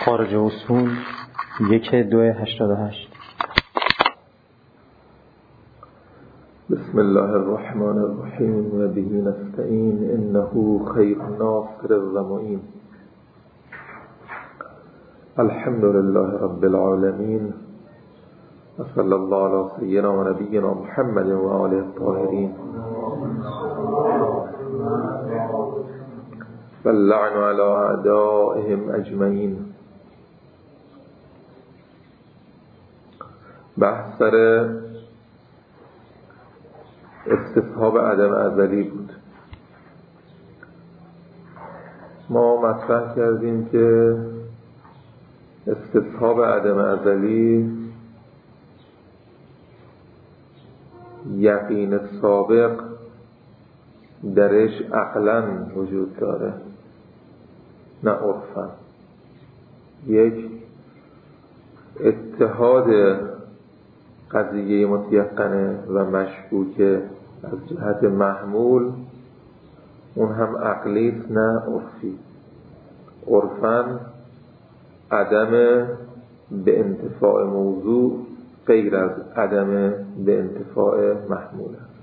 خارج اصول 1-2-88. بسم الله الرحمن الرحیم و به نستعین انه خیر ناصر و معین. الحمد لله رب العالمین و صلی الله علی سیدنا و نبینا محمد و آله الطاهرین و اللعن علی اعدائهم اجمعین. بحث سر استصحاب عدم ازلی بود. ما مطرح کردیم که استصحاب عدم ازلی یقین سابق درش عقلاً وجود داره، نه عرفاً. یک اتحاد قضیه متیقنه و مشکوکه از جهت محمول، اون هم عقلیست نه عرفی. عرفاً عدم به انتفاع موضوع غیر از عدم به انتفاع محمول است.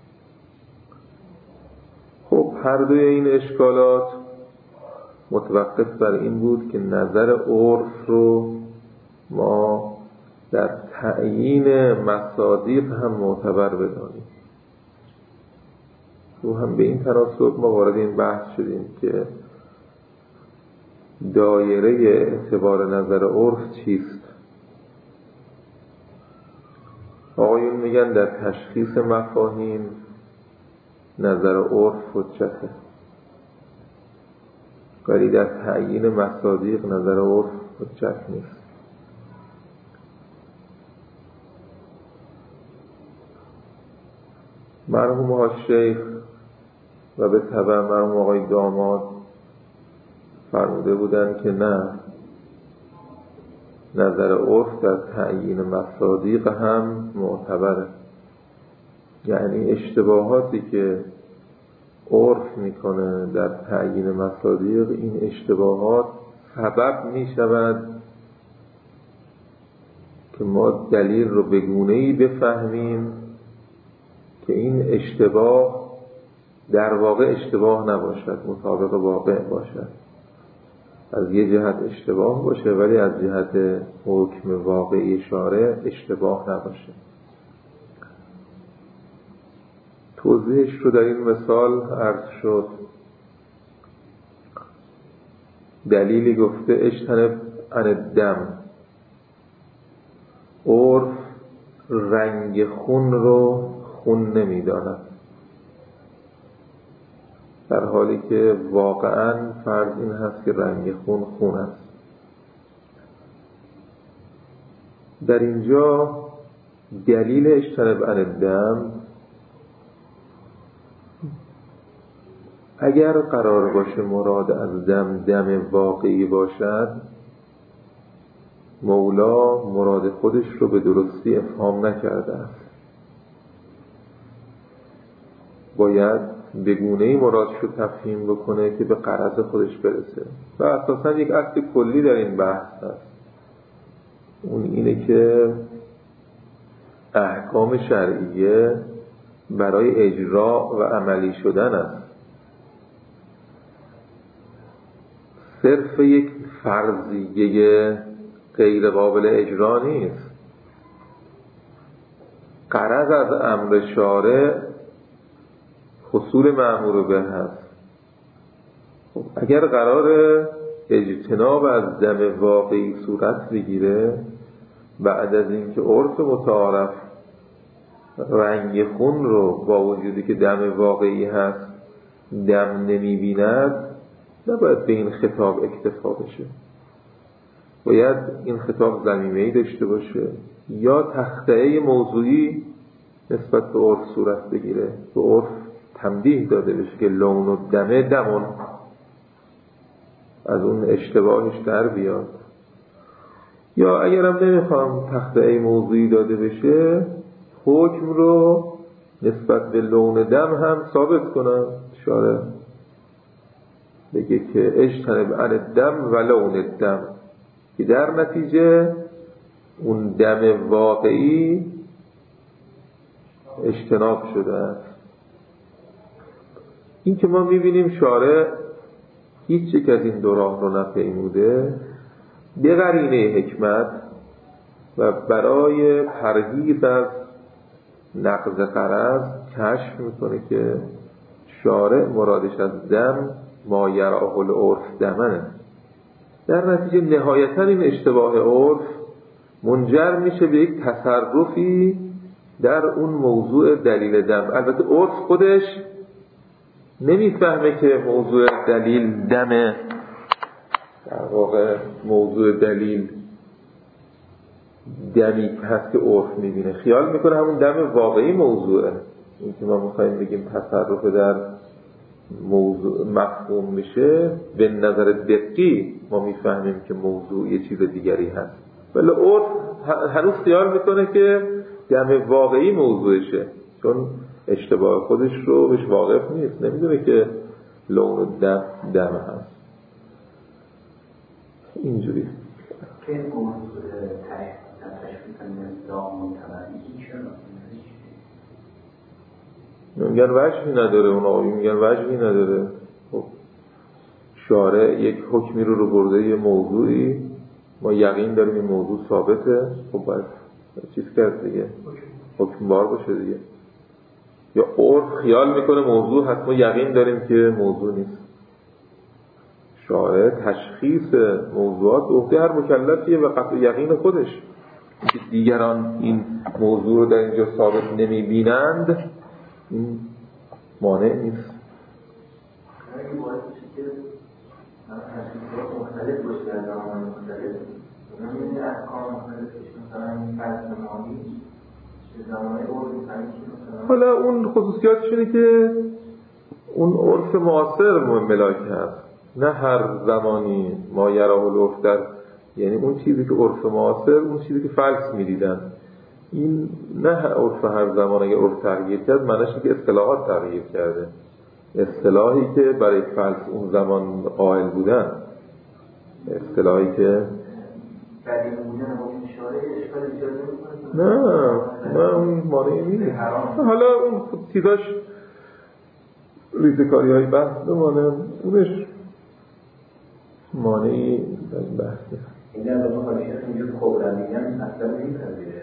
خب هر دوی این اشکالات متوقف بر این بود که نظر عرف رو ما در تعیین مصادیق هم معتبر بدانیم. رو هم به این تناسب ما وارد این بحث شدیم که دایره اعتبار نظر عرف چیست. آقایون میگن در تشخیص مفاهیم نظر عرف حجته، ولی در تعیین مصادیق نظر عرف حجت نیست. مرحوم ها شیخ و به تبع مرحوم آقای داماد فرموده بودن که نه، نظر عرف در تعیین مصادیق هم معتبره. یعنی اشتباهاتی که عرف میکنه در تعیین مصادیق، این اشتباهات سبب میشود که ما دلیل رو به گونه‌ای بفهمیم که این اشتباه در واقع اشتباه نباشد، مطابق واقع باشد. از یه جهت اشتباه باشه ولی از جهت حکم واقعی شارع اشتباه نباشه. توضیحش رو در این مثال عرض شد. دلیلی گفته اجتنب عن الدم. عرف رنگ خون رو خون نمیداند، در حالی که واقعاً فرض این هست که رنگ خون خون است. در اینجا دلیل اجتنب عن الدم، اگر قرار باشه مراد از دم واقعی باشد، مولا مراد خودش رو به درستی افهام نکرده است. باید به گونه‌ای مرادش رو تفهیم بکنه که به غرض خودش برسه. و اساساً یک اصل کلی در این بحث هست، اون اینه که احکام شرعیه برای اجرا و عملی شدن است. صرف یک فرضیه غیر قابل اجرا نیست. غرض از امر شارع حصول مأمور به هست. اگر قرار اجتناب از دم واقعی صورت بگیره، بعد از اینکه عرف متعارف رنگ خون رو با وجودی که دم واقعی هست دم نمی‌بیند، نباید به این خطاب اکتفا بشه. باید این خطاب ضمیمه‌ای داشته باشه یا تخطئه موضوعی نسبت به عرف صورت بگیره، به عرف تنبیه داده بشه که لون و دمه دمون، از اون اشتباهش در بیاد. یا اگرم نمیخوام تخطئه موضوعی داده بشه، حکم رو نسبت به لون دم هم ثابت کنم. شارع بگه که اجتنب عن الدم و لون الدم، که در نتیجه اون دم واقعی اجتناب شده است. این که ما میبینیم شارع هیچ یک از این دو راه رو نپیموده، به قرینه حکمت و برای پرهیز از نقض غرض کشف میکنه که شارع مرادش از دم ما یراه العرف دمنه. در نتیجه نهایتا این اشتباه عرف منجر میشه به یک تصرفی در اون موضوع دلیل دم. البته عرف خودش نمیفهمه که موضوع دلیل دمه، در واقع موضوع دلیل دمی هست که عرف میبینه، خیال میکنه همون دم واقعی موضوعه. این که ما میخواییم بگیم تصرف در موضوع مفهوم میشه، به نظر دقیقی ما میفهمیم که موضوع یه چیز دیگری هست، ولی عرف هنوز خیال میکنه که دم واقعی موضوعشه، چون اشتباه خودش رو بهش واقف نیست، نمیدونه که لون دم هست. اینجوری که موضوع تشکیل میگن وجهی نداره، اون آقایی میگن وجهی نداره. خب شارع یک حکمی رو برده یه موضوعی، ما یقین داریم این موضوع ثابته، خب باید چیز کرد دیگه، حکم بار باشه دیگه. یا عرف خیال میکنه موضوع حتما یقین داریم که موضوع نیست. شارع تشخیص موضوعات عهده هر مکلفیه و قطع یقین خودش. که دیگران این موضوع رو در اینجا ثابت نمیبینند این مانع نیست. این باعث میشه که مختلف باشه در زمان مختلف. این احکام مختلفش مثلا این فرض نمانی به زمانه عرف می‌کنه. حالا اون خصوصیاتش اینه که اون عرف معاصر ملاک هست، نه هر زمانی ما یراه العرف در، یعنی اون چیزی که عرف معاصر اون چیزی که فلس می‌دیدن. این نه عرف هر زمان. اگه عرف تغییر کرد معنیش اینه که اصطلاحات تغییر کرده. اصطلاحی که برای فلس اون زمان قائل بودن، اصطلاحی که بدیل بودن و اشاره اشکال ایجاد نمی‌کنه. نه اون مانعی نیست. حالا اون چیزاش ریزکاری‌های بحث بمانه، اونش مانعی در این بحث نیست. این در واقع حالیشت اینجا کبرمیان اصلا نمی‌پذیره.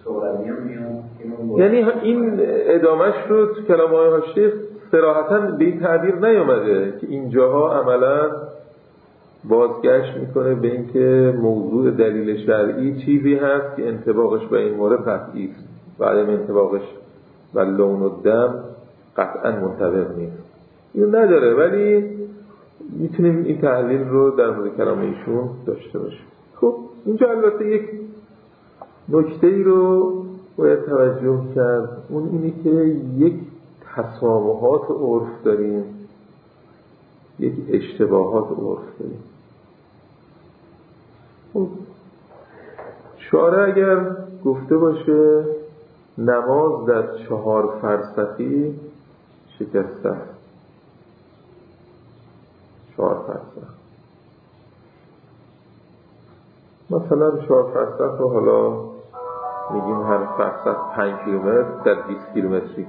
یعنی این ادامهش رو تو کلام آقای حاشیه صراحتاً به این تعبیر نیامده که اینجاها عملاً بازگشت میکنه به اینکه موضوع دلیل شرعی چیزی هست که انطباقش به این مورد قطعی است و عدم انطباقش و لون و دم قطعاً منطبق نیست. اینو نداره، ولی میتونیم این تحلیل رو در مورد کلام ایشون داشته باشیم. خب اینجا البته یک نکته ای رو باید توجه کرد، اون اینه که یک تسامحات عرف داریم، یک اشتباهات عرف داریم. خب شارع اگر گفته باشه نماز در 4 فرسخی شکسته است، 4 فرسخ، مثلا 4 فرسخ رو حالا میگیم هر فرسخ 5 کیلومتر در 20 کیلومتری.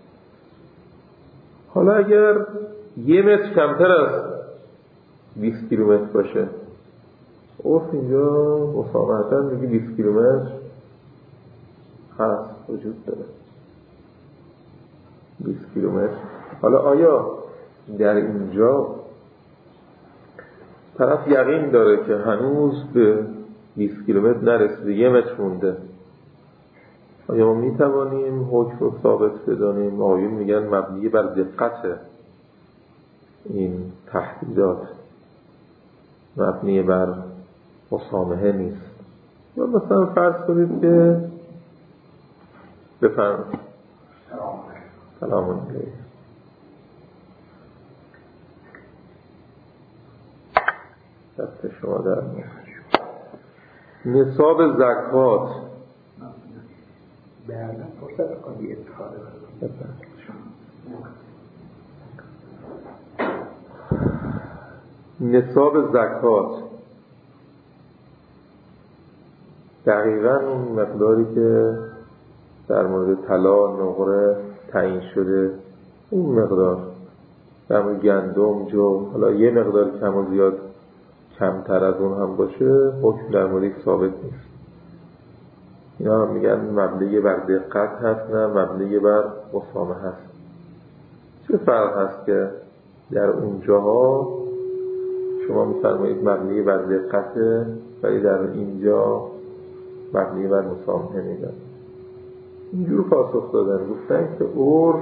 حالا اگر 1 متر کمتر از 20 کیلومتر باشه، عرف اینجا مسامحتاً میگه 20 کیلومتر هست، وجود داره 20 کیلومتر. حالا آیا در اینجا طرف یقین داره که هنوز به 20 کیلومتر نرسیده، 1 متر مونده، آیا ما میتوانیم حکم رو ثابت بدانیم؟ آقایون میگن مبنی بر دقت این تحدیدات، مبنی بر مسامحه نیست. یا مثلا فرض کنید که بفرمایید. سلام علیکم. دست شما در نصاب زکات بعدا فرصت کنی اتخاذ نصاب زکات دقیقاً اون مقداری که در مورد طلا نقره تعیین شده، اون مقدار در مورد گندم، جو، حالا یه مقدار کم و زیاد کمتر از اون هم باشه، حکم در مورد ثابت نیست. اینا میگن مبنی بر دقت هست نه مبنی بر مسامه هست. چه فرق هست که در اونجاها شما میفرمایید مبنی بر دقته ولی در اینجا مبنی بر مسامه میگن؟ اینجور پاسخ دادن، گفتن که عرف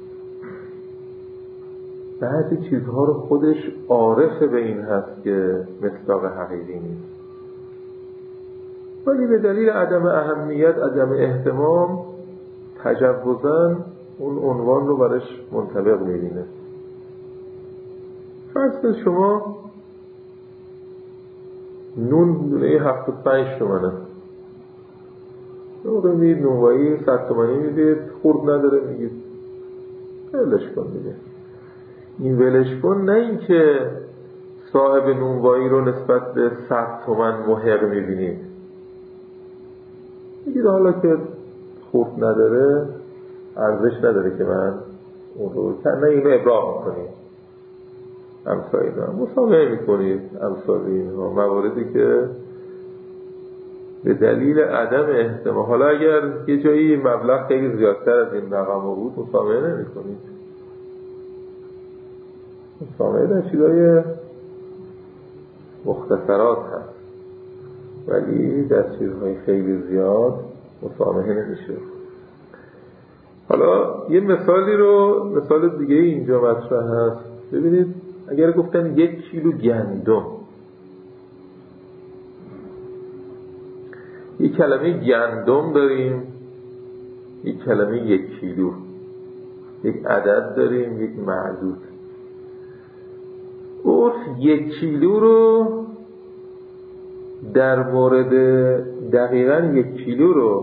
بعضی چیزها رو خودش عارف به این هست که مصداق حقیقی نیست، ولی به دلیل عدم اهمیت، عدم اهتمام، تجوزاً اون عنوان رو برش منطبق میبینه. فرض شما نون دونه 75 تومنه، موقع میدید نونوایی 100 تومنی میدید، خورد نداره میگید ولش کن دیگه. این ولش کن نه این که صاحب نونوایی رو نسبت به 100 تومن محق میبینید، میگید حالا که خورد نداره ارزش نداره که من اون رو نه اینو ابراز میکنید، امثال اینا مسامحه میکنید، امثال اینها مواردی که به دلیل عدم احتمال، حالا اگر یه جایی مبلغ خیلی زیادتر از این رقم بود مسامحه نمیکنید. مسامحه در چیزای مختصرات هست ولی در چیزهای خیلی زیاد مسامحه نمیشه. حالا یه مثال دیگه اینجا مطرح هست. ببینید اگر گفتن 1 کیلو گندم، یک کلمه گندم داریم، یک کلمه 1 کیلو، یک عدد داریم، یک معدود. عرف 1 کیلو رو در مورد دقیقاً 1 کیلو رو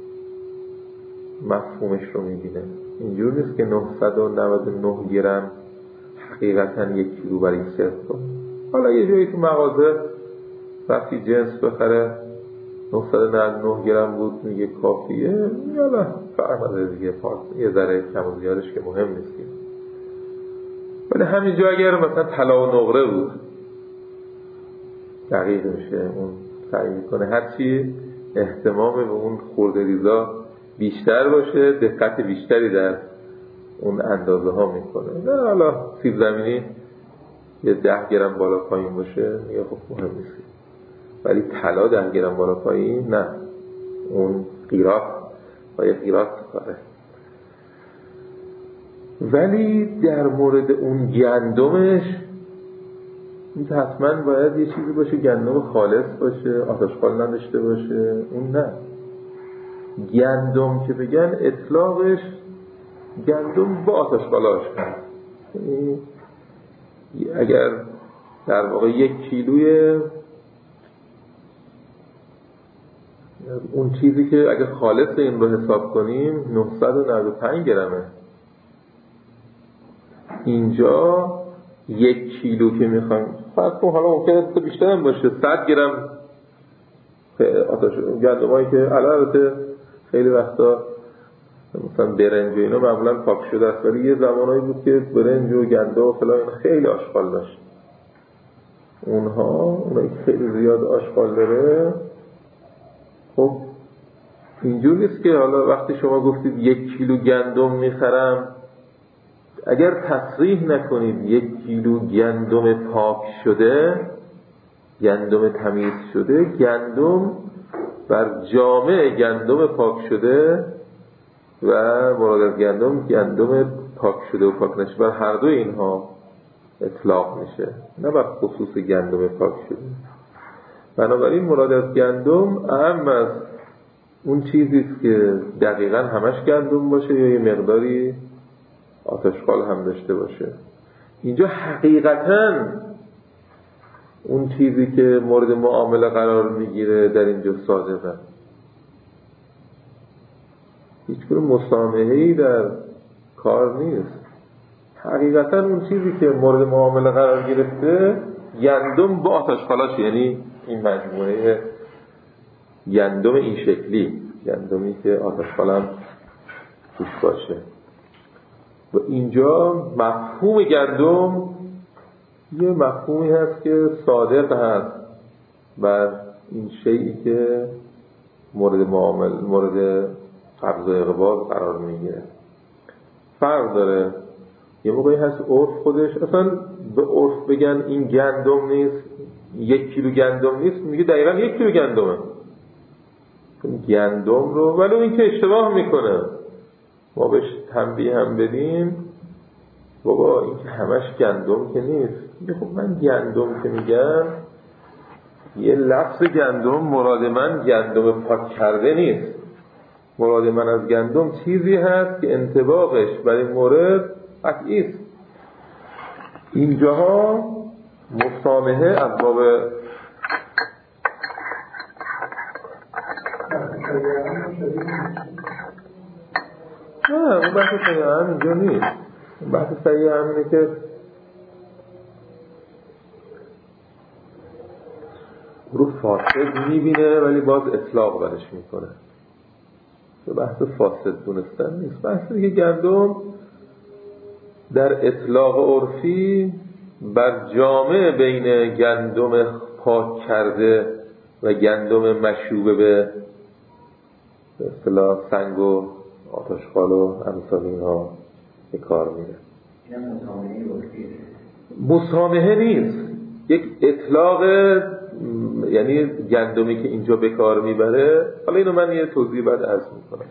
مفهومش رو میبینه. اینجور نیست که 999 گرم حقیقتاً 1 کیلو برای صرف کنه. حالا یه جایی تو مغازه وقتی جنس بخره 999 گرم بود میگه کافیه، یالا فرمازه دیگه، یه ذره کم و زیادش که مهم نیست. ولی همینجا اگر مثلا طلا و نقره بود دقیق میشه، اون سعی میکنه هرچی اهتمام به اون خورده ریزا بیشتر باشه دقت بیشتری در اون اندازه ها میکنه. نه حالا سیب زمینی یه 10 گرم بالا پایین باشه میگه خب مهم نیست، ولی طلا 10 گرم بالا پایین نه، اون قیراط با یه قیراط کاره. ولی در مورد اون گندمش این حتما باید یه چیزی باشه گندم خالص باشه، آتشخال نداشته باشه، اون نه. گندم که بگن اطلاقش گندم با آتشخالاش هست. اگر در واقع 1 کیلوی اون چیزی که اگر خالص این رو حساب کنیم 995 گرمه، اینجا 1 کیلو که میخوایم فرض کن، حالا ممکنه بیشتر هم باشه 100 گرم آتش گندمایی که البته خیلی وقتا مثلا برنج و اینا معمولا پاک شده است، ولی یه زمانایی بود که برنج و گندم و فلان خیلی آشغال داشت. اونایی که خیلی زیاد آشغال داره، خب اینجور نیست که حالا وقتی شما گفتید 1 کیلو گندم میخرم، اگر تصریح نکنید 1 کیلو گندم پاک شده، گندم تمیز شده، گندم بر جامع گندم پاک شده و مراد از گندم پاک شده و پاک نشده، بر هر دو اینها اطلاق میشه، نه بر خصوص گندم پاک شده. بنابراین مراد از گندم اهم از اون چیزیست که دقیقاً همش گندم باشه یا یه مقداری آتشخال هم داشته باشه. اینجا حقیقتاً اون چیزی که مورد معامله قرار میگیره در اینجا صادقه، هیچ گونه مسامحه‌ای در کار نیست. حقیقتاً اون چیزی که مورد معامله قرار گرفته گندم با آتشخالاش، یعنی این مجموعه گندم این شکلی، گندمی که آتشخالم توش باشه. و اینجا مفهوم گندم یه مفهومی هست که صادق هست بر این شیئی که مورد قبض و اقباض قرار میگیره. فرق داره. یه موقعی هست عرف خودش اصلا به عرف بگن این گندم نیست، 1 کیلو گندم نیست، میگه دقیقا 1 کیلو گندمه گندم رو، ولی این که اشتباه میکنه ما بهش تنبیه هم بدیم بابا این که همش گندم که نیست. میگه خب من گندم که میگم یه لفظ گندم مراد من گندم پاک کرده نیست، مراد من از گندم چیزی هست که انطباقش برای مورد قطعی است. اینجاها مسامحه از باب نه اون بحث سریع هم اینجا نیست. بحث سریع هم اینه که رو فاسد میبینه ولی باز اطلاق برش میکنه. بحث فاسد دونستن نیست. بحث دیگه گندم در اطلاق عرفی بر جامع بین گندم پاک کرده و گندم مشوبه به اصطلاح سنگ و آتشخال و امثال اینها به کار میره. مسامحه نیست، یک اطلاق، یعنی گندمی که اینجا به کار میبره. حالا اینو من یه توضیح بعد عرض میکنم.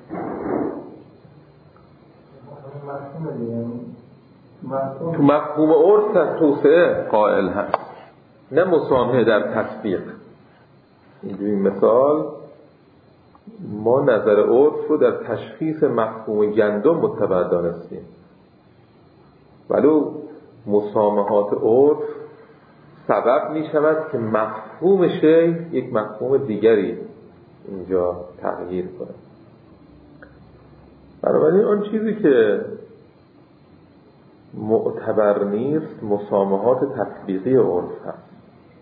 تو مفهوم عرف از توسعه قائل هست، نه مسامحه در تطبیق. اینجوری مثال ما نظر عرف رو در تشخیص مفهوم گندم متبع دانستیم، ولی مسامحات عرف سبب می شود که مفهوم شی یک مفهوم دیگری اینجا تغییر کنه. بنابراین آن چیزی که معتبر نیست مسامحات تطبیقی عرف هست.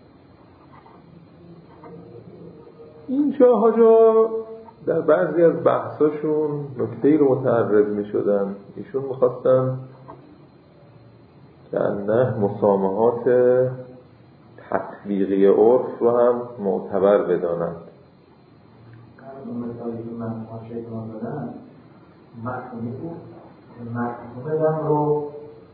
اینجا ها در بعضی از بحثاشون نکته‌ای رو متعرض می شدن. ایشون می‌خواستن که نه مسامحات تطبیقی عرف رو هم معتبر بدانند. مثالی که من شیطان دادم مفهومی بود، مفهوم دم رو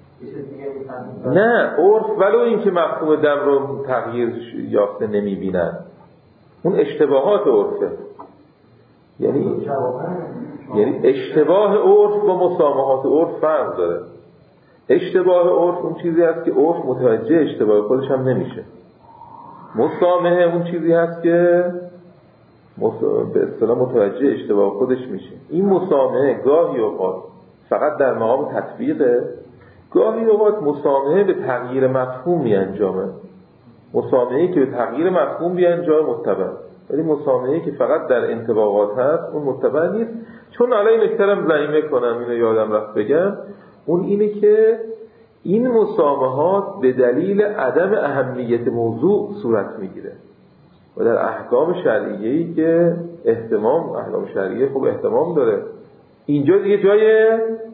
نه عرف ولو این که مفهوم دم رو تغییر یافته نمی‌بینن، اون اشتباهات عرفه. یعنی اشتباه عرف با مسامحات عرف فرق داره. اشتباه عرف اون چیزی هست که عرف متوجه اشتباه خودش هم نمیشه. مسامحه اون چیزی هست که به اصطلاح متوجه اشتباه خودش میشه. این مسامحه گاهی اوقات فقط در مقام تطبیقه، گاهی اوقات مسامحه به تغییر مفهوم می انجامه. مسامحه‌ای که به تغییر مفهوم بیانجامه متبع، ولی مسامحه‌ای که فقط در انطباقات هست اون متبع نیست. چون الان این نکته‌ام ضمیمه کنم، اینو یادم رفت بگم، اون اینه که این مسامحات به دلیل عدم اهمیت موضوع صورت میگیره و در احکام شرعیه‌ای که احکام شرعیه خب احتمام داره. اینجا دیگه جای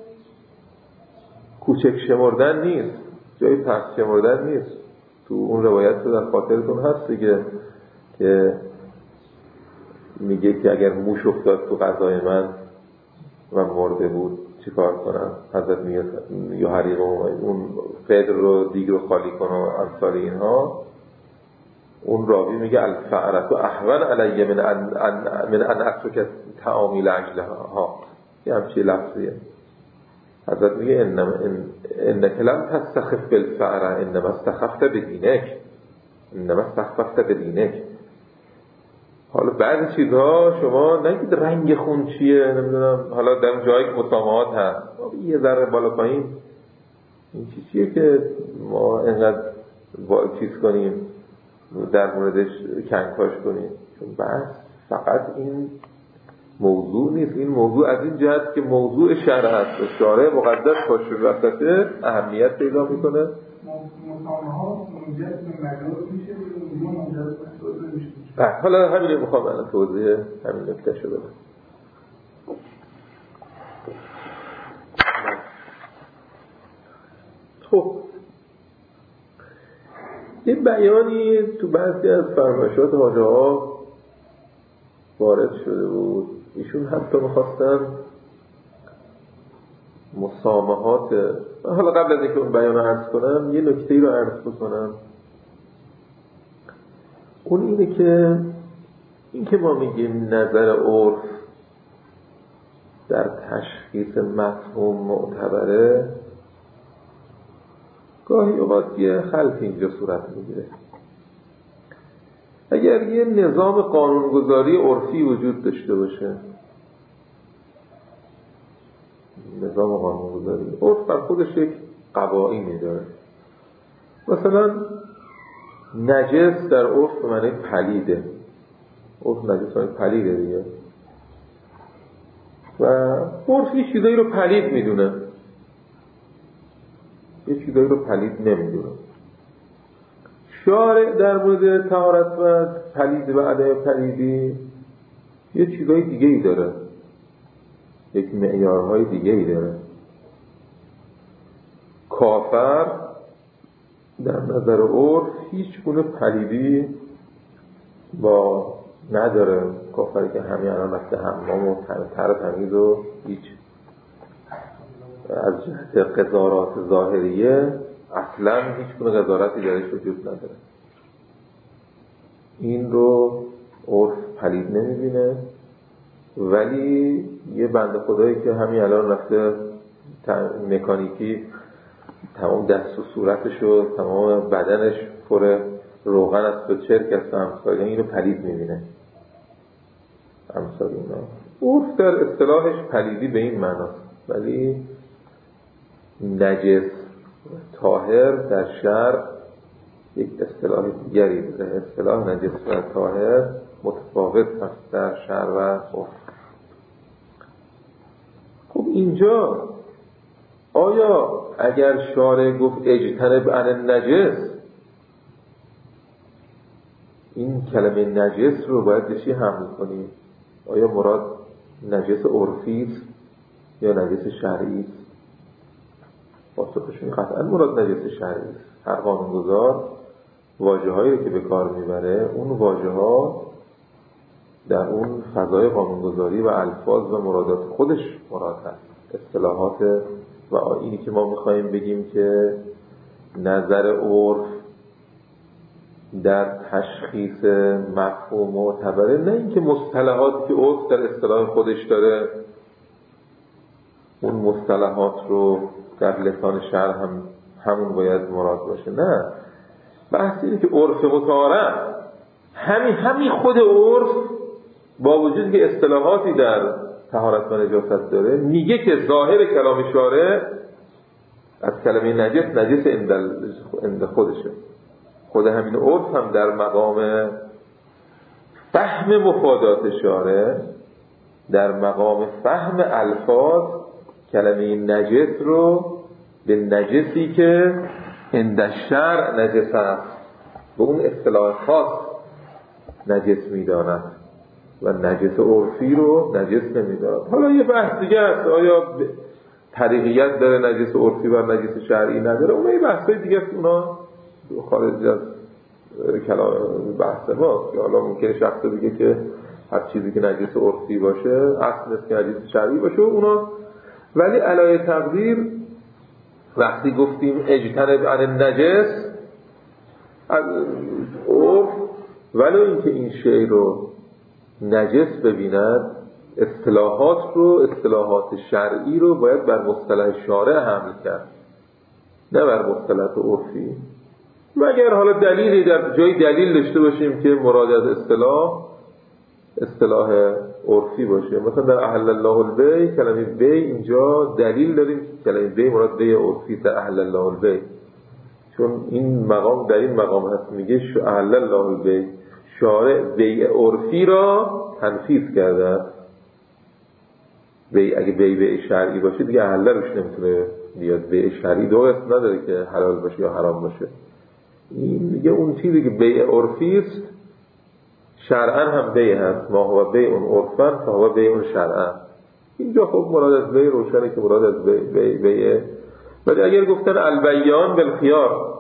کوچک شمردن نیست، جای پس شمردن نیست. تو اون روایت رو در خاطرتون هست دیگه که میگه که اگر موش افتاد تو غذای من و مرده بود چی کار کنم؟ حضرت میگه یا حریق اون قدر رو دیگه رو خالی کن و امثال اینها. اون راوی میگه الفعرت و احون علیه من ان اترک تعامی لعجلها، یه همچی لفظیه. حضرت میگه انک لم تستخف بالفعره انما استخفت بدینک، انما استخفت بدینک. حالا بعضی چیزها شما نگید رنگ خون چیه نمیدونم، حالا در جایی که مسامحات هست یه ذره بالا پایین این چیزیه که ما اینقدر چیز کنیم در موردش کنکاش کنیم. چون بحث فقط این موضوع نیست، این موضوع از این جهت که موضوع شرع هست و شارع مقدس پاشو وسطه اهمیت پیدا میکنه. مسامحات منجر به مجاز میشه، اونجا منجر به مجاز نمیشه. حالا همین رو میخوام الان توضیح همین نکته شده بدم. خب یه بیانی تو بعضی از فرمایشات حاجی‌ها وارد شده بود. ایشون حتی میخواستن مسامحات، حالا قبل از اینکه اون بیان رو عرض کنم یه نکته‌ای رو عرض بکنم. اون این که ما میگیم نظر عرف در تشخیص مفهوم معتبره، گاهی اوقات یه خلطی اینجا صورت میگیره. اگر یه نظام قانونگذاری عرفی وجود داشته باشه، نظام قانونگذاری عرف بر خودش یک قوانینی داره. مثلا نجس در عرف به معنی پلیده، عرف نجس معنی پلیده دیگه، و عرف یه چیزایی رو پلید میدونه، یه چیزایی رو پلید نمیدونه. شارع در مورد طهارت و پلید و عدم پلیدی یه چیزای دیگه ای داره، یک معیارهای دیگه ای داره. کافر در نظر عرف هیچ گونه پلیدی با نداره. کافری که همین الان رفته حمام و تر تمیز و هیچ از جهت قضاوت ظاهریه اصلا هیچ گونه قضاوتی درش وجود نداره. این رو عرف پلید نمیبینه. ولی یه بنده خدایی که همین الان رفته مکانیکی تمام دست و صورتش و تمام بدنش پر روغن است و چرک است و امثال اینو پلید میبینه. امثال اینا عرف در اصطلاحش پلیدی به این معناست. ولی نجس طاهر در شرع یک اصطلاح دیگری داره. اصطلاح نجس و طاهر متفاوت است در شرع و عرف. خب اینجا آیا اگر شارع گفت اجتنب عن النجس، این کلمه نجس رو باید بهش حمل کنیم؟ آیا مراد نجس عرفی است یا نجس شرعی است؟ پاسخشون قطعا مراد نجس شرعی است. هر قانونگذار واژه‌هایی که به کار میبره، اون واژه‌ها در اون فضای قانونگذاری و الفاظ و مرادات خودش مراد هست. اصطلاحات و اینی که ما میخواییم بگیم که نظر عرف در تشخیص مفهوم معتبره، نه اینکه مصطلحاتی که عرف در اصطلاح خودش داره اون مصطلحات رو در لسان شرع همون باید مراد باشه. نه، بحث اینه که عرف متعارف همین خود عرف با وجود که اصطلاحاتی در طهارت و نجاست داره میگه که ظاهر کلام شارع از کلمه نجس عند خودشه. خود همین عرف هم در مقام فهم مفادات شارع، در مقام فهم الفاظ کلمه نجس رو به نجسی که عند الشرع نجس است به اون اصطلاح خاص نجس میداند و نجس عرفی رو نجس نمیداند. حالا یه بحث دیگه است، آیا طریقیت داره نجس عرفی و نجس شرعی نداره؟ اون یه بحثای دیگه است، اونا خارج از کلام بحث ماست. حالا ممکنه شخص بگه که هر چیزی که نجس عرفی باشه اصل است که نجس شرعی باشه اونا. ولی علای تقدیر وقتی گفتیم اجتنب عن النجس از عرف، ولو اینکه این شی رو نجس ببیند، اصطلاحات شرعی رو باید بر مصطلح شارع حمل کرد، نه بر مصطلح عرفی. مگر حالا دلیلی در جای دلیل داشته باشیم که مراد از اصطلاح عرفی باشه. مثلا در احل الله البیع، کلمه بیع اینجا دلیل داریم کلمه بیع مراد بیع عرفی در احل الله البیع، چون این مقام در این مقام هست میگه احل الله البیع، شارع بیع عرفی را تنفیذ کرده. اگه بیع شرعی باشه دیگه احل روش نمیتونه بیاد. بیع شرعی دو قسم نداره که حلال باشه یا حرام باشه. این میگه اون چیزی که بیع عرفی است شرعا هم بی هست، ما هو بی اون عرفن فهو بی اون شرعا. اینجا خب مراد از بی روشنه که مراد از بیه. ولی اگر گفتن البیان بالخیار،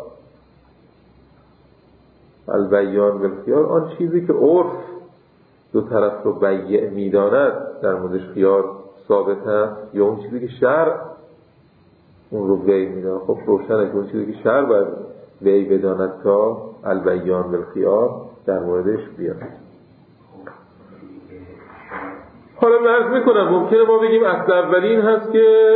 البیان بالخیار، آن چیزی که عرف دو طرف رو بیع میداند در موردش خیار ثابت هست، یا اون چیزی که شرع اون رو بیع میداند. خب روشنه که اون چیزی که شرع باید بیع بداند تا البیان بالخیار در موردش بیاد. حالا من عرض میکنم ممکنه ما بگیم اصل اولین هست که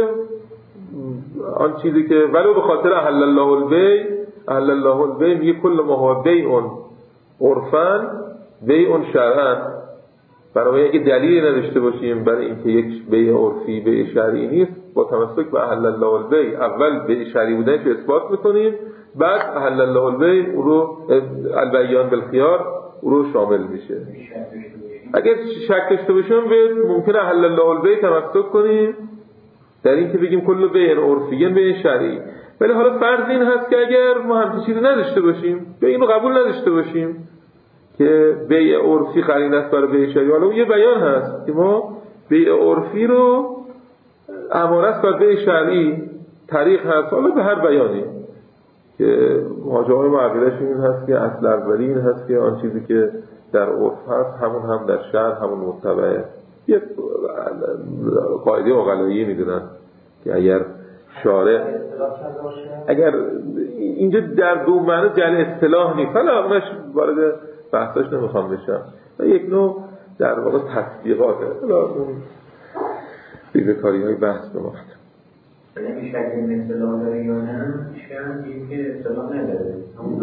آن چیزی که ولو به خاطر احل الله البیع، احل الله البیع میگه کل ما هو بیع عرفاً بیع شرعاً. برای اگه دلیلی نداشته باشیم برای اینکه یک بیع عرفی بیع شرعی نیست، با تمسک به احل الله البیع اول بیع شرعی بودنش رو اثبات میکنیم، بعد احل الله البیع او رو البیان بالخیار او رو شامل میشه. اگر شک داشته باشیم ممکنه احل الله البیع تمسک کنیم در این که بگیم کل بیع عرفی بیع شرعی. ولی حالا فرض این هست که اگر ما همچین چیزی نداشته باشیم یا اینو قبول نداشته باشیم که بیع عرفی قرینه است برای بیع شرعی، حالا یه بیان هست که ما بیع عرفی رو اماره است بر بیع شرعی، طریق هست حالا به هر بیانی که ماجرای معقولش این هست که اصل اولی این هست که آن چیزی که در عرف هست همون هم در شرع همون متبعه. یه قاعده عقلایی میدونن که اگر شارع اگر اینجا در دو معنی جل اصطلاح نیست، حالا اونش وارد بحثاش نمیخوام بشم، یک نوع در واقع تطبیقاته، حالا اون ریزکاری های بحث بماند. یعنی شکل اصطلاح داره یا نه؟ شکل که اصطلاح نداره.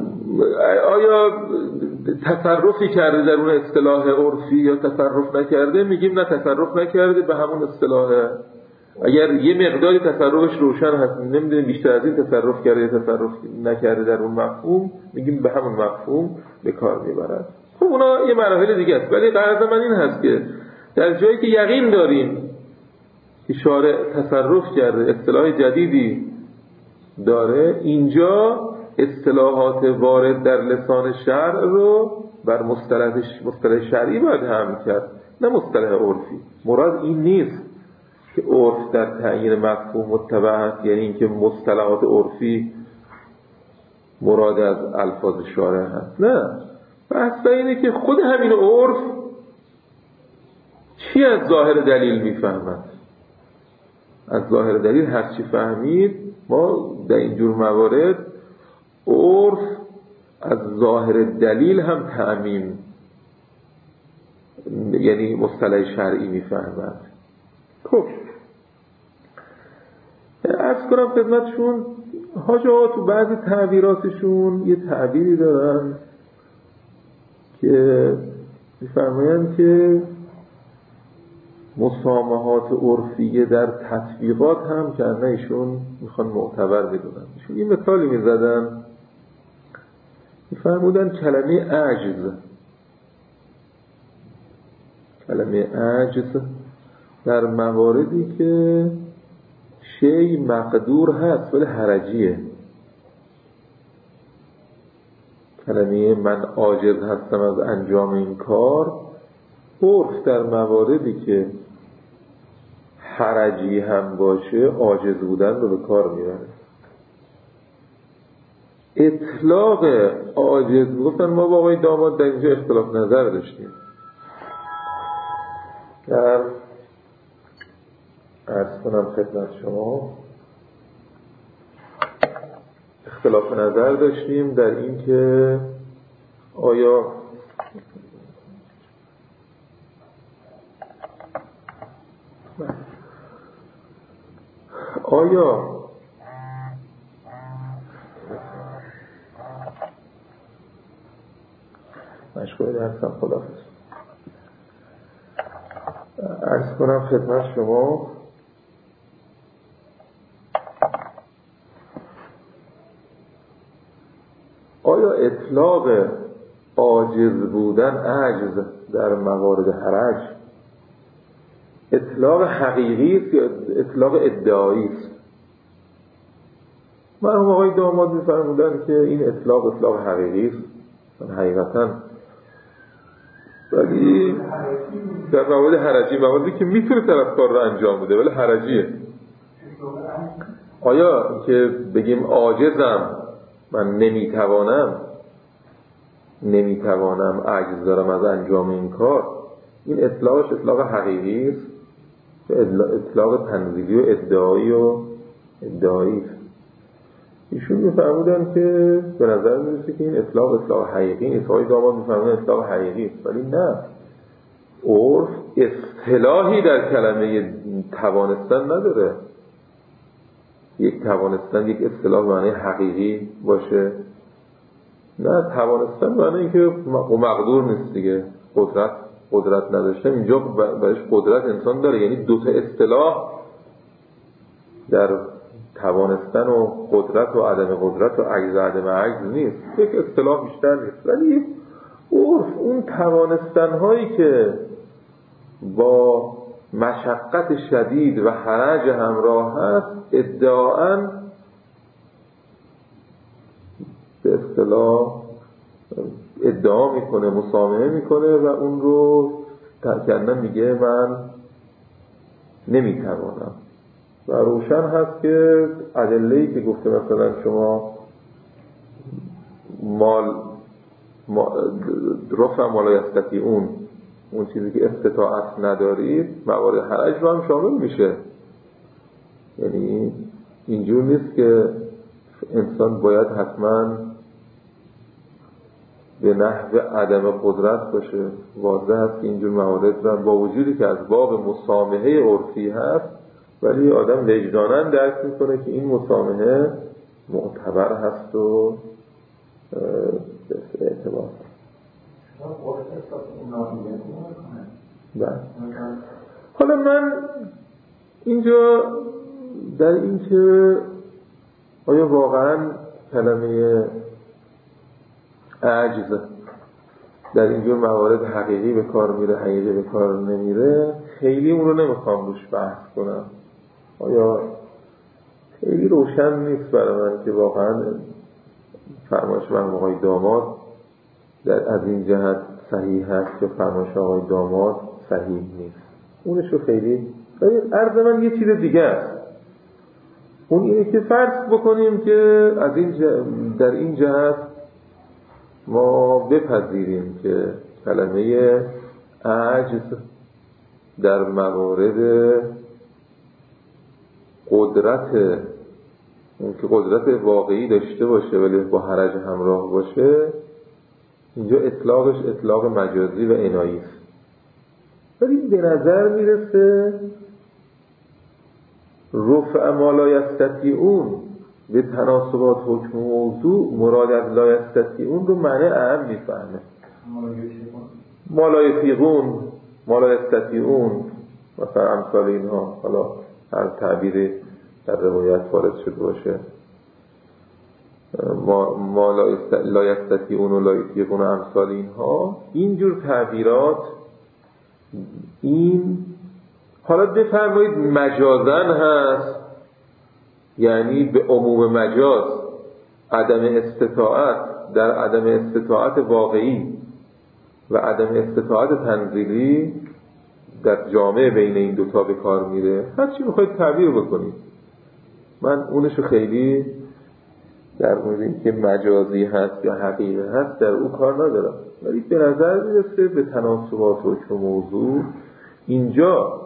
آیا تصرفی کرده در اون اصطلاح عرفی یا تصرف نکرده؟ میگیم نه تصرف نکرده، به همون اصطلاحه. اگر یه مقداری تصرفش روشن هست، نمیدونیم بیشتر از این تصرف کرده یا تصرف نکرده در اون مفهوم، میگیم به همون مفهوم به کار میبرد. خب اونا یه مراحل دیگه است. ولی غرض من این هست که در جایی که یقین داریم که شارع تصرف کرده، اصطلاح جدیدی داره، اینجا اصطلاحات وارد در لسان شرع رو بر مصطلح شرعی باید حمل کرد، نه مصطلح عرفی. مراد این نیست که عرف در تعیین مفهوم متبع است، یعنی اینکه مصطلحات عرفی مراد از الفاظ شارع هست، نه. بحث اینه که خود همین عرف چی از ظاهر دلیل میفهمد. از ظاهر دلیل هر چی فهمید، ما در اینجور موارد عرف از ظاهر دلیل هم تعمیم، یعنی مصطلح شرعی میفهمد. خب عرض کنم خدمتشون حاجا تو بعضی تعبیراتشون یه تعبیری دارن که میفرمایند که مسامحات عرفیه در تطبیقات هم که ایشون میخوان معتبر بدونن. ایشون یه مثالی میزدن، میفرمودن کلمه عجز در مواردی که شی مقدور هست ولی حرجیه. کلمه من عاجز هستم از انجام این کار، عرف در مواردی که حرجی هم باشه عاجز بودن رو به کار میبره. اطلاق عاجز، گفتن ما با آقای داماد در اینجا اختلاف نظر داشتیم، در عرض کنم خدمت شما اختلاف نظر داشتیم در این که آیا مشغول درسم، خداحافظ. عرض کنم خدمت شما آیا اطلاق عاجز بودن عجز در موارد حرج اطلاق حقیقی است یا اطلاق ادعایی است؟ مرحوم آقای داماد می‌فرمودند که این اطلاق حقیقی است. حقیقتا ولی در مواد حرجی، موادی که میتونه طرف کار رو انجام بده ولی حرجیه. آیا که بگیم عاجزم، من نمیتوانم، عجز دارم از انجام این کار، این اطلاقش اطلاق حقیقی است، اطلاق تنزیلی و ادعایی است. ایشون میفرمودن که به نظر میرسه که این اطلاق حقیقی نیست. آقای داماد میفرمودن اطلاق حقیقی است، ولی نه، عرف اصطلاحی در کلمه توانستن نداره. یک توانستن یک اصطلاح معنی حقیقی باشه، نه، توانستن معنی این که مقدور نیست دیگه، قدرت نداشتن. اینجا برایش قدرت انسان داره، یعنی دو تا اصطلاح در توانستن و قدرت و عدم قدرت و عجز و عدم عجز نیست، یک اصطلاح بیشتر نیست. ولی عرف اون توانستن هایی که با مشقت شدید و حرج همراه هست ادعاً به اصطلاح ادعا میکنه، مسامحه میکنه و اون رو تأکیداً میگه من نمیتوانم. و روشن هست که ادله‌ای که گفته مثلا شما رفع مالایستی اون چیزی که استطاعت ندارید، موارد حرج رو هم شامل میشه. یعنی اینجور نیست که انسان باید حتما به نحو عدم قدرت باشه. واضح هست که اینجور موارد رو با وجودی که از باب مسامحه عرفی هست، ولی آدم وجداناً درک میکنه که این مسامحه معتبر هست و اعتبار هست. حالا من اینجا در این که آیا واقعاً کلمه عجز در اینجور موارد حقیقی به کار میره، حقیقی به کار نمیره، خیلی اون رو نمیخوام روش بحث کنم. آیا خیلی روشن نیست برای من که واقعا فرمایش مرحوم آقای داماد از این جهت صحیح هست که فرمایش آقای داماد صحیح نیست. اونشو خیلی عرض من یه چیز دیگه است. اون اینه که فرض بکنیم که از در این جهت ما بپذیریم که کلمه عجز در موارد قدرت، اون که قدرت واقعی داشته باشه ولی با حرج همراه باشه، اینجا اطلاقش اطلاق مجازی و عنایی است. ولی به نظر میرسه رفع ما لا یستطیعون به تناسبات حکم موضوع مراد از لا یستطیعون رو معنی اهم میفهمه. ما لا یطیقون، ما لا یستطیعون، مثلا امثال اینها، حالا هر تعبیری در روایت وارد شده باشه، ما لا یستطیعون و لا یطیقون امثال اینها، اینجور تعبیرات، این حالا بفرمایید مجازن هست، یعنی به عموم مجاز عدم استطاعت در عدم استطاعت واقعی و عدم استطاعت تنزیلی در جامعه بین این دوتا به کار میره. هر چی میخواید تعبیر بکنید، من اونشو خیلی در مورد این که مجازی هست یا حقیقی هست در اون کار ندارم، ولی به نظر میرسه به تناسبات حکم موضوع اینجا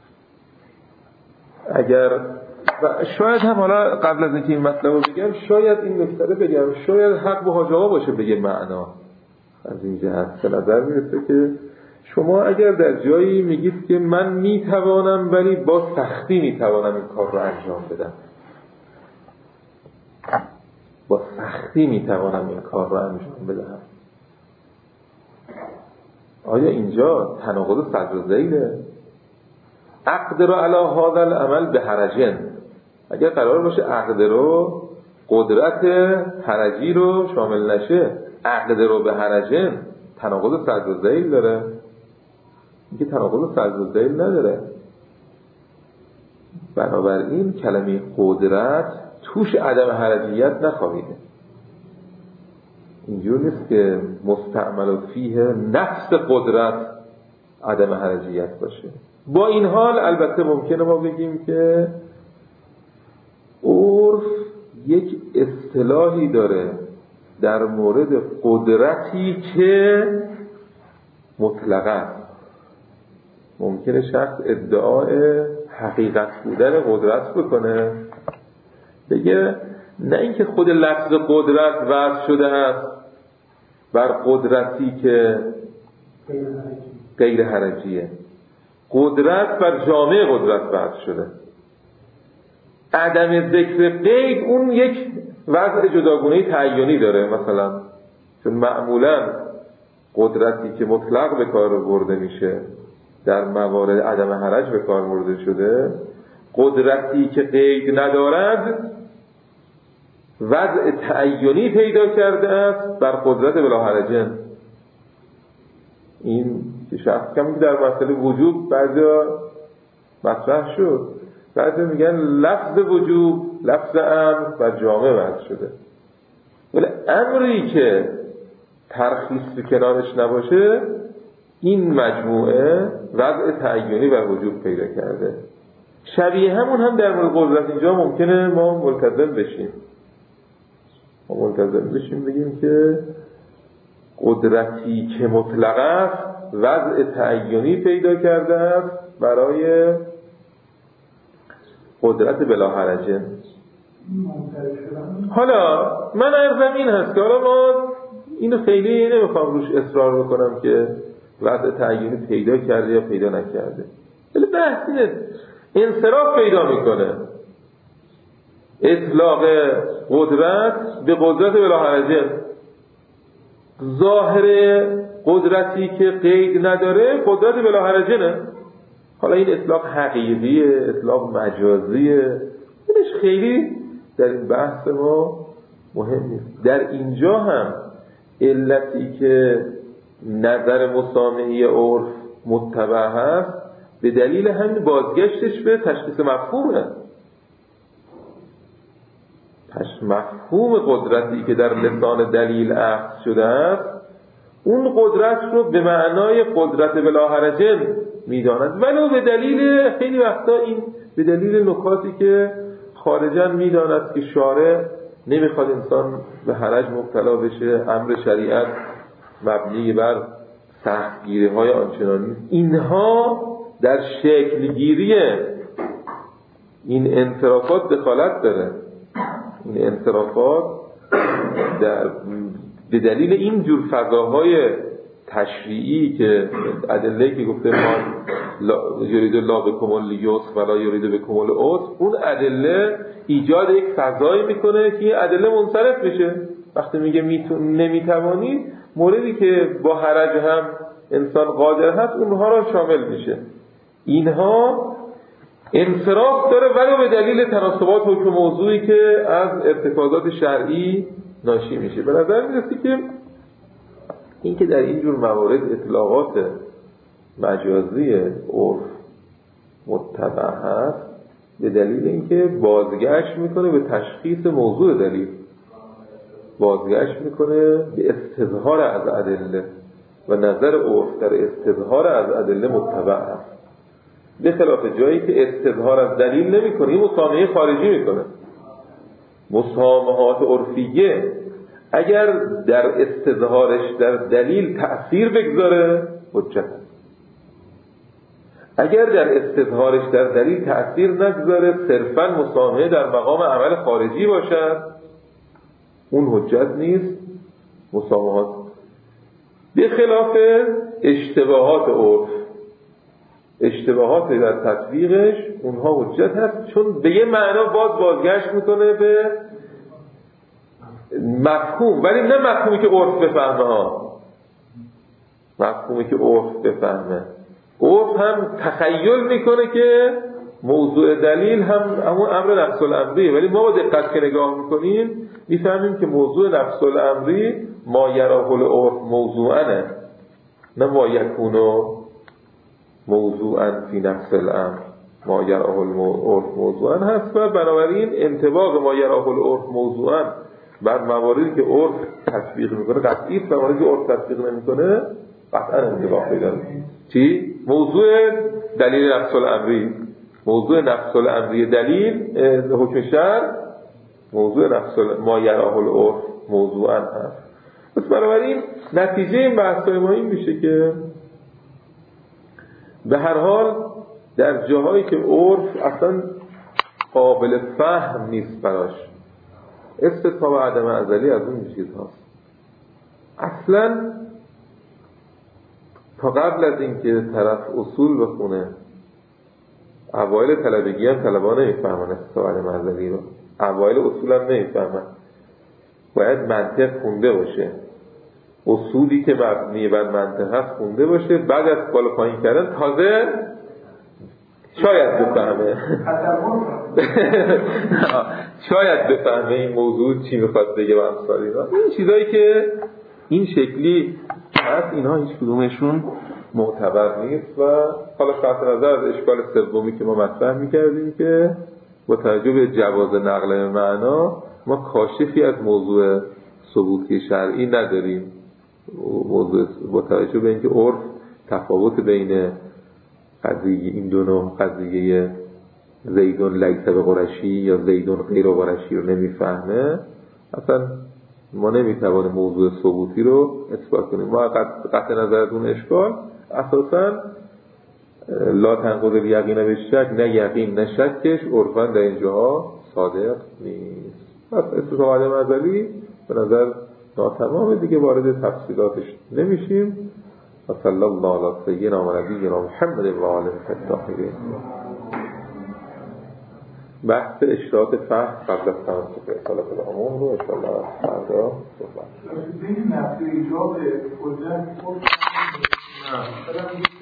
اگر و شاید هم حالا قبل از اینکه این مطلب رو بگم شاید این نکته رو بگم، شاید حق با حاج آقا باشه بگه معنا از این جهت. به نظر میرسه که شما اگر در جایی میگید که من میتوانم ولی با سختی میتوانم این کار رو انجام بدم، با سختی میتوانم این کار رو انجام بدم، آیا اینجا تناقض صدر و ذیله؟ اقدر علی هذا العمل به حرجن، اگر قرار باشه اقدر رو قدرت حرجی رو شامل نشه، اقدر رو به حرجن تناقض صدر و ذیل داره؟ اینکه تناقض صدر و ذیل نداره. بنابراین کلمه قدرت توش عدم حرجیت نخواهیده. اینجور نیست که مستعمل فیه نفس قدرت عدم حرجیت باشه. با این حال البته ممکنه ما بگیم که عرف یک اصطلاحی داره در مورد قدرتی که مطلقه. ممکنه شخص ادعای حقیقت بودن قدرت بکنه، بگه نه اینکه خود لفظ قدرت وضع شده است بر قدرتی که غیر حرجیه، قدرت بر جامعه قدرت وضع شده. عدم ذکر قید اون یک وضع جداگونه تعیینی داره. مثلا چون معمولا قدرتی که مطلق به کار برده میشه در موارد عدم حرج به کار برده شده، قدرتی که قید ندارد وضع تعیینی پیدا کرده است بر قدرت بلا حرجن. این که شخص کمی در مسئله وجوب بعضا مطرح شد، بعضا میگن لفظ وجوب لفظ امر بر جامعه وضع شده، ولی امری که ترخیص به کنارش نباشه این مجموعه وضع تعیینی بر وجوب پیدا کرده. شبیه همون هم در مورد قدرت اینجا ممکنه ما ملتزم بشیم بگیم که قدرتی که مطلق است وضع تعیینی پیدا کرده است برای قدرت بلا حرجه. حالا من عرضم این هست که حالا ما اینو خیلی نمیخوام روش اصرار بکنم که وضع تعیینی پیدا کرده یا پیدا نکرده، ولی بحث اینه انصراف پیدا میکنه اطلاق قدرت به قدرت بلا حرجه. ظاهر قدرتی که قید نداره قدرت بلا حرجه نه. حالا این اطلاق حقیقیه، اطلاق مجازیه، اینش خیلی در این بحث ما مهم نیست. در اینجا هم علتی که نظر مسامحی عرف متبع هست به دلیل همین بازگشتش به تشخیص مفهومه. مفهوم قدرتی که در لسان دلیل اخذ شده است اون قدرت رو به معنای قدرت بلا حرجه میداند، ولو به دلیل خیلی وقتا این به دلیل نکاتی که خارجاً میداند که شارع نمیخواد انسان به حرج مبتلا بشه، امر شریعت مبنی بر سختگیری های آنچنانی. اینها در شکلگیری این انصرافات دخالت داره. این انصرافات به دلیل این جور فضاهای تشریعی که ادله‌ای که گفته ما یرید الله بکم الیسر ولا یرید بکم العسر، اون ادله ایجاد یک فضایی میکنه که این ادله منصرف بشه. وقتی میگه نمیتوانی، موردی که با حرج هم انسان قادر هست اونها را شامل میشه. اینها انصراف داره ولو به دلیل تناسبات حکم موضوعی که از ارتکازات شرعی ناشی میشه. به نظر میرسه که این که در اینجور موارد اطلاقات مجازی عرف متبع هست به دلیل اینکه بازگشت میکنه به تشخیص موضوع دلیل، بازگشت میکنه به استظهار از ادله و نظر عرف در استظهار از ادله متبع هست، به خلاف جایی که استظهار از دلیل نمیکنه، این مسامحه خارجی میکنه. مسامحات عرفیه اگر در استظهارش در دلیل تأثیر بگذاره حجت، اگر در استظهارش در دلیل تأثیر نگذاره صرفاً مسامحه در مقام عمل خارجی باشد اون حجت نیست. مسامحات به خلاف اشتباهات عرف، اشتباهات در تطبیقش اونها حجت هست، چون به یه معنا بازگشت میکنه به مفهوم، ولی نه مفهومی که عرف بفهمه ها، مفهومی که عرف بفهمه. عرف هم تخیل میکنه که موضوع دلیل هم همون امر نفس الامریه، ولی ما با دقت که نگاه میکنیم میفهمیم که موضوع نفس الامری ما یراه العرف موضوعنه، نه ما یکونو موضوعا فی نفس الامر. ما یراه العرف موضوعا هست و بنابراین انطباق ما یراه العرف موضوعا بعد مواردی که عرف تطبیق میکنه قطعی است، مواردی که عرف تطبیق نمیکنه قطعا انطباق پیدا میکنه. چی؟ موضوع دلیل نفس الامری، موضوع نفس الامری دلیل حکم شرع، موضوع نفس ما یراه العرف موضوعا هست. پس بنابراین نتیجه این بحث‌های ما این میشه که به هر حال در جاهایی که عرف اصلا قابل فهم نیست براش، استثناء و عدم ازلی از اون چیز هاست. اصلا تا قبل از اینکه طرف اصول بخونه، اوایل طلبگی هم طلبا نمیفهمن استثناء و عدم ازلی رو، اوایل اصول هم نمیفهمن، باید منطق خونده باشه، اصولی که مبنی بر منطق هست خونده باشه، بعد از بالا پایین کردن تازه شاید بفهمه شاید بفهمه این موضوع چی میخواد بگه و امثال اینا. این چیزایی که این شکلی هست اینها هیچ کدومشون معتبر نیست. و حالا قطع نظر از اشکال سومی که ما مطرح میکردیم که با توجه به جواز نقل معنا ما کاشفی از موضوع ثبوتی شرعی نداریم، موضوع با توجه به اینکه عرف تفاوت بین قضیه این دو نوع، قضیه زیدون لیس به قرشی یا زیدون غیر قرشی رو نمیفهمه، اصلا ما نمیتوانیم موضوع ثبوتی رو اثبات کنیم. ما قطع نظر از اون اشکال اساسا لا تنقض الیقین به شک، نه یقین نه شکش عرفاً در اینجاها صادق نیست. پس استثناء و عدم ازلی به نظر ناتمامه، دیگه وارد تفصیلاتش نمیشیم. و صلی الله علی سیدنا و نبینا محمد و آله الطاهرین. بحث اشتراط فهم قبل از تناسخ اصالت العموم رو انشاءالله فردا صحبت. بین نفی ایجاب حجت